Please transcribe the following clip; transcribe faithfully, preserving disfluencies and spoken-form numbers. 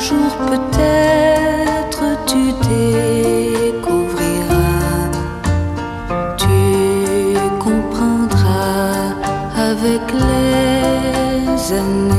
jour peut-être tu découvriras, tu comprendras avec les années.